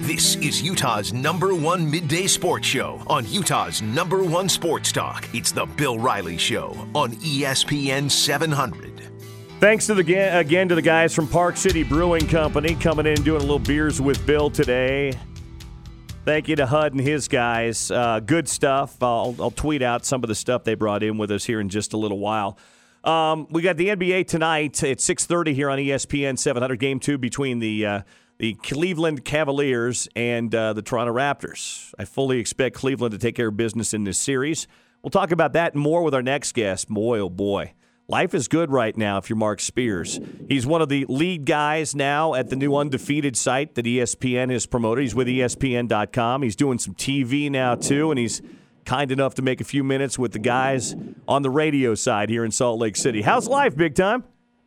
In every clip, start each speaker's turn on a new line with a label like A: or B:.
A: This is Utah's #1 midday sports show on Utah's #1 sports talk. It's the Bill Riley Show on ESPN 700.
B: Thanks to again to the guys from Park City Brewing Company coming in and doing a little beers with Bill today. Thank you to Hud and his guys. Good stuff. I'll tweet out some of the stuff they brought in with us here in just a little while. We got the NBA tonight at 6:30 here on ESPN 700. Game 2 between the Cleveland Cavaliers and the Toronto Raptors. I fully expect Cleveland to take care of business in this series. We'll talk about that and more with our next guest. Boy, oh boy. Life is good right now if you're Mark Spears. He's one of the lead guys now at the new Undefeated site that ESPN has promoted. He's with ESPN.com. He's doing some TV now, too, and he's kind enough to make a few minutes with the guys on the radio side here in Salt Lake City. How's life, big time?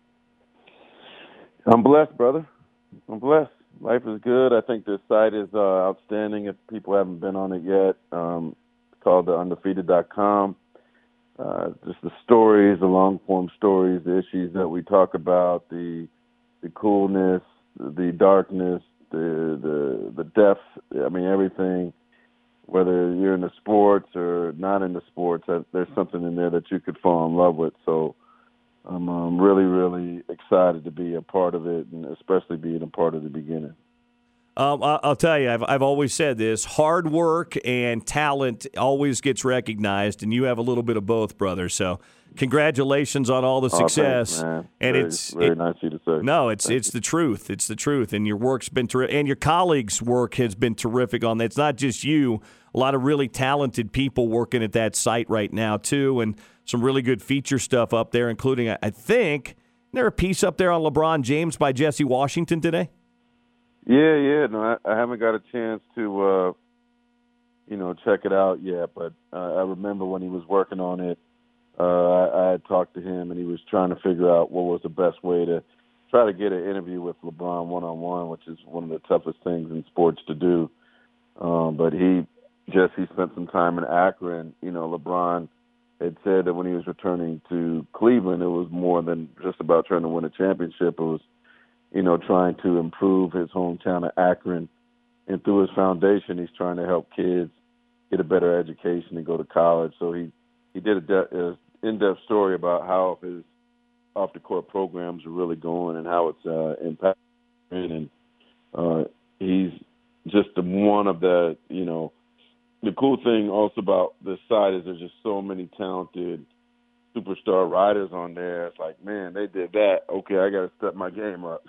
C: I'm blessed, brother. I'm blessed. Life is good. I think this site is outstanding. If people haven't been on it yet, it's called the Undefeated.com. Just the stories, the long-form stories, the issues that we talk about, the coolness, the darkness, the depth. I mean, everything. Whether you're in the sports or not in the sports, there's something in there that you could fall in love with. So I'm really, really excited to be a part of it, and especially being a part of the beginning.
B: I'll tell you, I've always said this: hard work and talent always gets recognized, and you have a little bit of both, brother. So, congratulations on all the success.
C: Thanks, man.
B: And
C: very nice of you to say.
B: No, it's the truth. It's the truth, and your work's been terrific, and your colleagues' work has been terrific on that. It's not just you; a lot of really talented people working at that site right now too, and some really good feature stuff up there, including I think isn't there a piece up there on LeBron James by Jesse Washington today?
C: Yeah. No, I haven't got a chance to, check it out yet. But I remember when he was working on it, I had talked to him, and he was trying to figure out what was the best way to try to get an interview with LeBron one-on-one, which is one of the toughest things in sports to do. But he spent some time in Akron. LeBron had said that when he was returning to Cleveland, it was more than just about trying to win a championship. It was trying to improve his hometown of Akron. And through his foundation, he's trying to help kids get a better education and go to college. So he did an in-depth story about how his off-the-court programs are really going and how it's impacting. And he's just one of the cool thing also about this site is there's just so many talented superstar riders on there. It's like, man, they did that. Okay, I got to step my game up.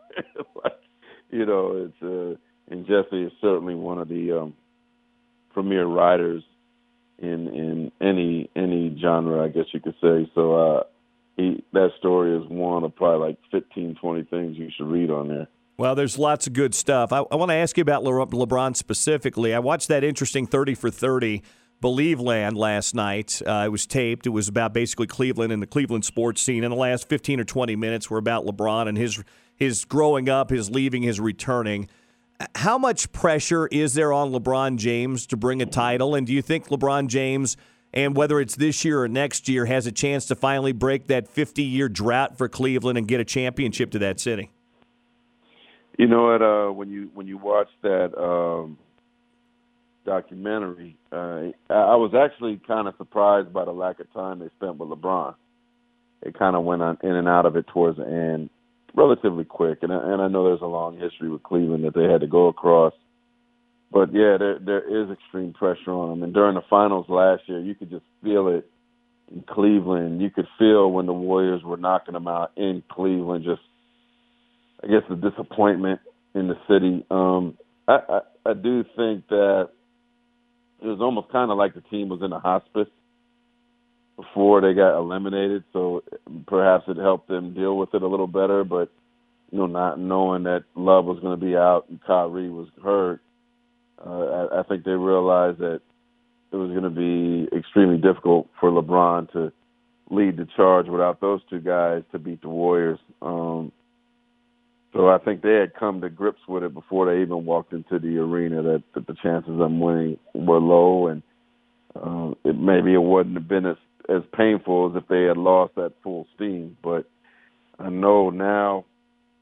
C: And Jesse is certainly one of the premier riders in any genre, I guess you could say. So that story is one of probably like 15, 20 things you should read on there.
B: Well, there's lots of good stuff. I want to ask you about LeBron specifically. I watched that interesting 30 for 30 Believe Land last night. It was taped. It was about basically Cleveland and the Cleveland sports scene. And the last 15 or 20 minutes were about LeBron and his growing up, his leaving, his returning. How much pressure is there on LeBron James to bring a title? And do you think LeBron James, and whether it's this year or next year, has a chance to finally break that 50-year drought for Cleveland and get a championship to that city?
C: You know what? When you watch that documentary, I was actually kind of surprised by the lack of time they spent with LeBron. It kind of went in and out of it towards the end, relatively quick. And I know there's a long history with Cleveland that they had to go across. But yeah, there is extreme pressure on them. And during the finals last year, you could just feel it in Cleveland. You could feel when the Warriors were knocking them out in Cleveland, just I guess the disappointment in the city. I do think that it was almost kind of like the team was in a hospice before they got eliminated, so perhaps it helped them deal with it a little better. But not knowing that Love was going to be out and Kyrie was hurt, I think they realized that it was going to be extremely difficult for LeBron to lead the charge without those two guys to beat the Warriors. So I think they had come to grips with it before they even walked into the arena that the chances of winning were low, and maybe it wouldn't have been as painful as if they had lost that full steam. But I know now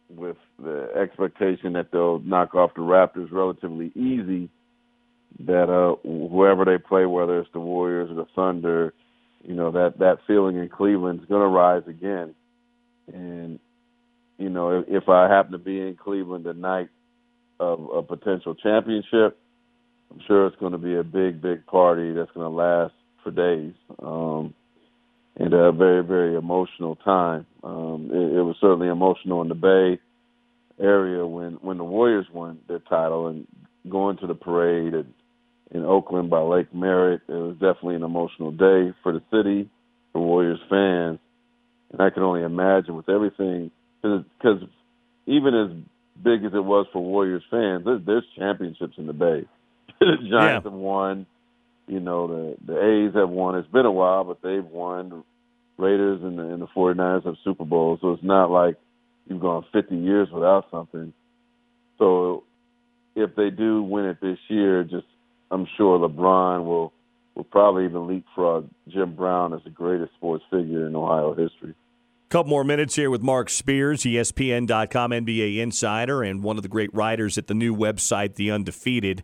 C: with the expectation that they'll knock off the Raptors relatively easy, that whoever they play, whether it's the Warriors or the Thunder, that feeling in Cleveland is going to rise again. And, if I happen to be in Cleveland the night of a potential championship, I'm sure it's going to be a big, big party that's going to last for days. And a very, very emotional time. It was certainly emotional in the Bay Area when the Warriors won their title, and going to the parade in Oakland by Lake Merritt. It was definitely an emotional day for the city, for Warriors fans. And I can only imagine with everything, because even as big as it was for Warriors fans, there's championships in the Bay. The Giants have won. The A's have won. It's been a while, but they've won. The Raiders and the 49ers have Super Bowls. So it's not like you've gone 50 years without something. So if they do win it this year, I'm sure LeBron will probably even leapfrog Jim Brown as the greatest sports figure in Ohio history.
B: Couple more minutes here with Mark Spears, ESPN.com NBA insider, and one of the great writers at the new website, The Undefeated.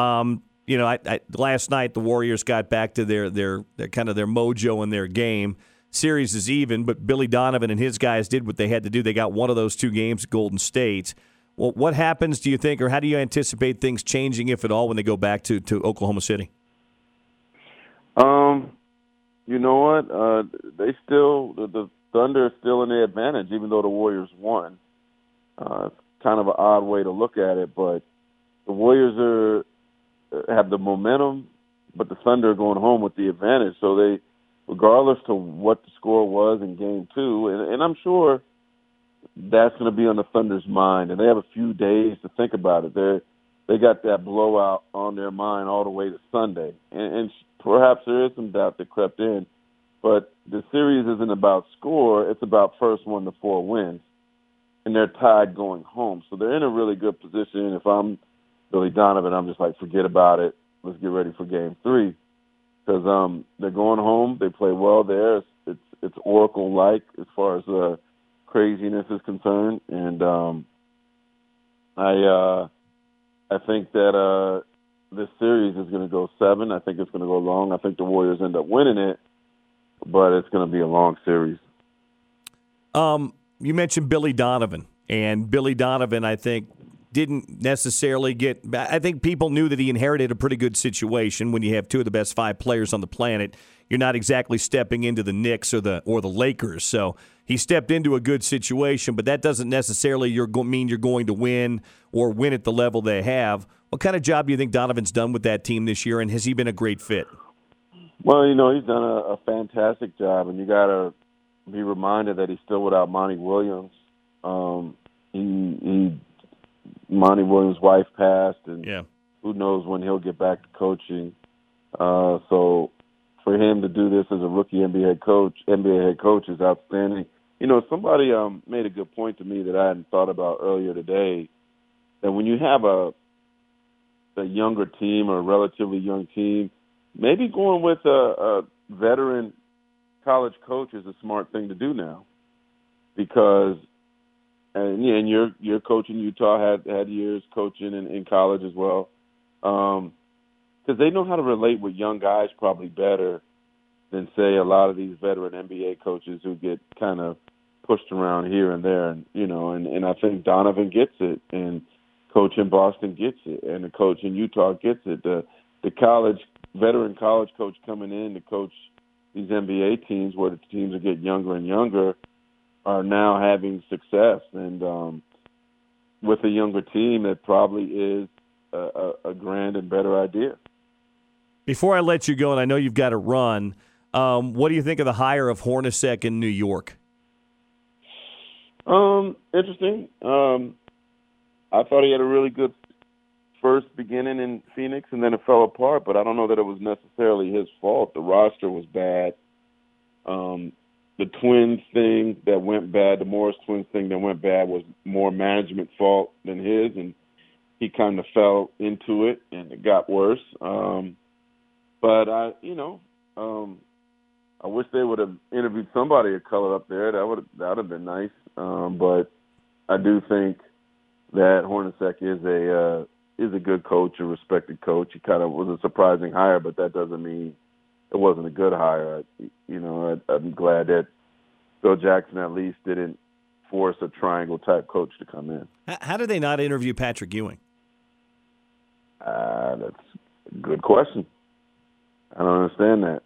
B: Last night the Warriors got back to their kind of their mojo in their game. Series is even, but Billy Donovan and his guys did what they had to do. They got one of those two games at Golden State. Well, what happens, do you think, or how do you anticipate things changing, if at all, when they go back to Oklahoma City?
C: You know what? The Thunder is still in the advantage, even though the Warriors won. It's kind of an odd way to look at it, but the Warriors have the momentum, but the Thunder are going home with the advantage. So they, regardless to what the score was in Game 2, and I'm sure that's going to be on the Thunder's mind, and they have a few days to think about it. They got that blowout on their mind all the way to Sunday, and perhaps there is some doubt that crept in, but the series isn't about score. It's about first 1 to 4 wins, and they're tied going home. So they're in a really good position. If I'm Billy Donovan, I'm just like, forget about it. Let's get ready for Game 3, because they're going home. They play well there. It's Oracle-like as far as craziness is concerned, and I think that this series is going to go 7. I think it's going to go long. I think the Warriors end up winning it, but it's going to be a long series.
B: You mentioned Billy Donovan, and Billy Donovan, I think, didn't necessarily get – I think people knew that he inherited a pretty good situation. When you have two of the best 5 players on the planet, you're not exactly stepping into the Knicks or the Lakers. So he stepped into a good situation, but that doesn't necessarily mean you're going to win or win at the level they have. What kind of job do you think Donovan's done with that team this year, and has he been a great fit?
C: Well, he's done a fantastic job, and you got to be reminded that he's still without Monty Williams. Monty Williams' wife passed, and who knows when he'll get back to coaching. So for him to do this as a rookie NBA head coach is outstanding. Somebody made a good point to me that I hadn't thought about earlier today, that when you have a younger team or a relatively young team, maybe going with a veteran college coach is a smart thing to do now, because and you're coaching Utah, had years coaching in college as well, because they know how to relate with young guys probably better than, say, a lot of these veteran NBA coaches who get kind of pushed around here and there, and I think Donovan gets it, and coach in Boston gets it, and the coach in Utah gets it. The veteran college coach coming in to coach these NBA teams, where the teams are getting younger and younger, are now having success, and with a younger team, it probably is a grand and better idea.
B: Before I let you go, and I know you've got to run, what do you think of the hire of Hornacek in New York?
C: Interesting. I thought he had a really good first beginning in Phoenix, and then it fell apart, but I don't know that it was necessarily his fault. The roster was bad. The Twins thing that went bad, the Morris Twins thing that went bad, was more management fault than his, and he kind of fell into it, and it got worse. But I wish they would have interviewed somebody of color up there. That would have been nice. But I do think that Hornacek is a good coach, a respected coach. He kind of was a surprising hire, but that doesn't mean it wasn't a good hire. I'm glad that Bill Jackson at least didn't force a triangle-type coach to come in.
B: How did they not interview Patrick Ewing?
C: That's a good question. I don't understand that.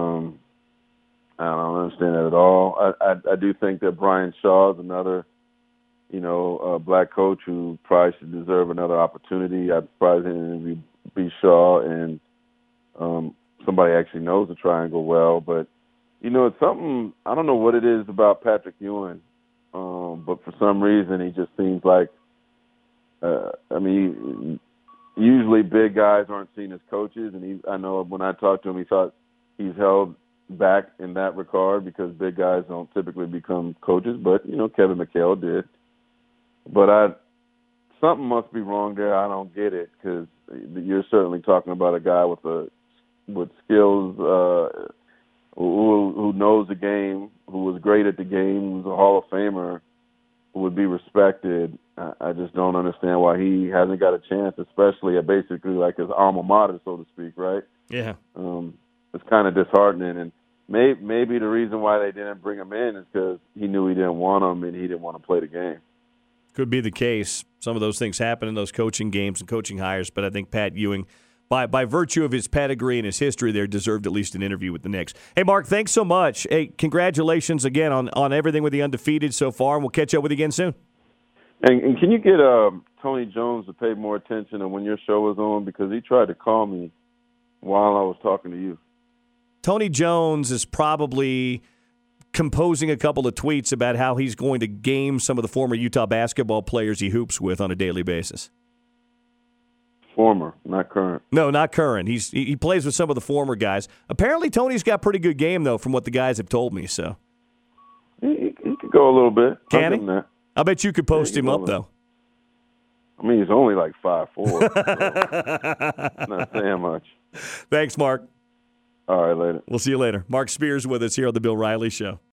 C: I don't understand that at all. I do think that Brian Shaw is another, black coach who probably should deserve another opportunity. I'd probably interview B. Shaw and somebody actually knows the triangle well. But, it's something, I don't know what it is about Patrick Ewing, but for some reason he just seems like, usually big guys aren't seen as coaches, and I know when I talked to him, he thought he's held back in that regard because big guys don't typically become coaches, but, Kevin McHale did. But something must be wrong there. I don't get it because you're certainly talking about a guy with skills, who knows the game, who was great at the game, who's a Hall of Famer, who would be respected. I just don't understand why he hasn't got a chance, especially at basically like his alma mater, so to speak, right?
B: Yeah.
C: It's kind of disheartening, and maybe the reason why they didn't bring him in is because he knew he didn't want him and he didn't want to play the game.
B: Could be the case. Some of those things happen in those coaching games and coaching hires, but I think Pat Ewing, by virtue of his pedigree and his history there, deserved at least an interview with the Knicks. Hey, Mark, thanks so much. Hey, congratulations again on everything with the Undefeated so far, and we'll catch up with you again soon.
C: And can you get Tony Jones to pay more attention to when your show was on? Because he tried to call me while I was talking to you.
B: Tony Jones is probably composing a couple of tweets about how he's going to game some of the former Utah basketball players he hoops with on a daily basis.
C: Former, not current.
B: No, not current. He plays with some of the former guys. Apparently, Tony's got pretty good game, though, from what the guys have told me. So
C: He could go a little bit.
B: Can he? I bet you could post him up, though.
C: I mean, he's only like 5'4". So not saying much.
B: Thanks, Mark.
C: All right, later.
B: We'll see you later. Mark Spears with us here on The Bill Riley Show.